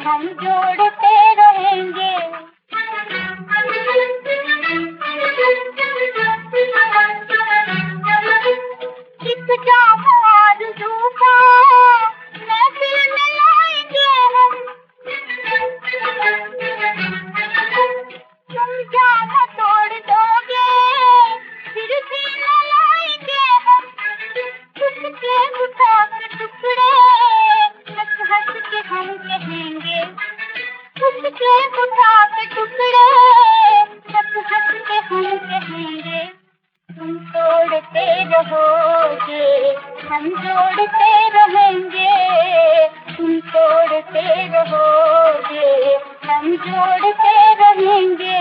हम जोड़ते रहेंगे। एक जाम आरज़ू का महफ़िल में लाएंगे हम। तुम जाम तोड़ दोगे फिर भी न लाएंगे हम। टुकड़े उठा के टुकड़े हंस हंस के हम कहेंगे। टुकड़े उठा के टुकड़े हंस हंस के हम कहेंगे। तुम तोड़ते रहोगे हम जोड़ते रहेंगे। तुम तोड़ते रहोगे हम जोड़ते रहेंगे।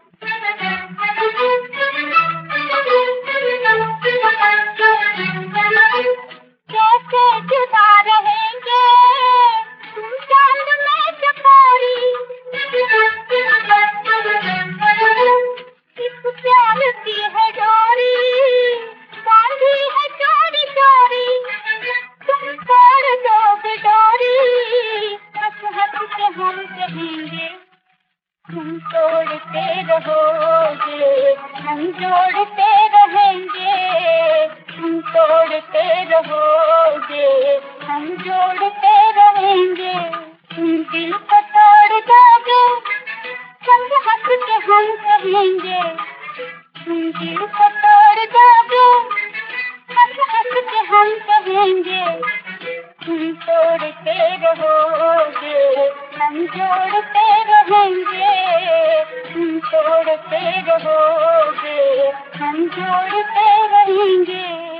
कैसे जुदा रहेंगे तुम चांद में चकोरी। इस प्यार की है डोरी बांधी है चोरी चोरी। तुम तोड़ दोगे डोरी हंस हंस के हम कहेंगे। तुम तोड़ते रहोगे हम जोड़ते रहेंगे। तुम तोड़ते रहोगे हम जोड़ते रहेंगे। तुम दिल को तोड़ दोगे संग हंस के हम कहेंगे। तुम दिल को तोड़ दोगे हंस हंस के हम कहेंगे। तुम तोड़ते रहोगे हम जोड़ते रहेंगे। तुम तोड़ते रहोगे हम जोड़ते रहेंगे।